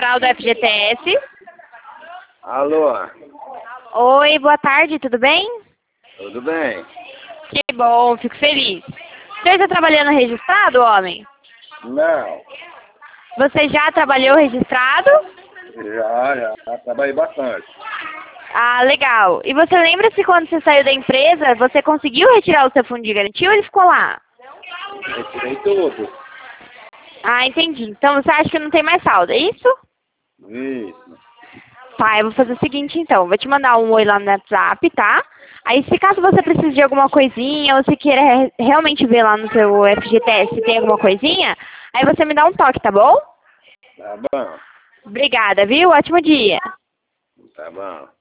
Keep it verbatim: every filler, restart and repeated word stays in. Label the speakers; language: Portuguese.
Speaker 1: Central do F G T S.
Speaker 2: Alô?
Speaker 1: Oi, boa tarde, tudo bem?
Speaker 2: Tudo bem?
Speaker 1: Que bom, fico feliz. Você está trabalhando registrado, homem?
Speaker 2: Não.
Speaker 1: Você já trabalhou registrado?
Speaker 2: Já, já. Trabalhei bastante.
Speaker 1: Ah, legal. E você lembra se quando você saiu da empresa, você conseguiu retirar o seu fundo de garantia ou ele ficou lá?
Speaker 2: Retirei tudo.
Speaker 1: Ah, entendi. Então você acha que não tem mais saldo, é isso?
Speaker 2: Isso.
Speaker 1: Tá, eu vou fazer o seguinte então, vou te mandar um oi lá no WhatsApp, tá? Aí se caso você precise de alguma coisinha ou se queira re- realmente ver lá no seu F G T S se tem alguma coisinha, aí você me dá um toque, tá bom?
Speaker 2: Tá bom.
Speaker 1: Obrigada, viu? Ótimo dia.
Speaker 2: Tá bom.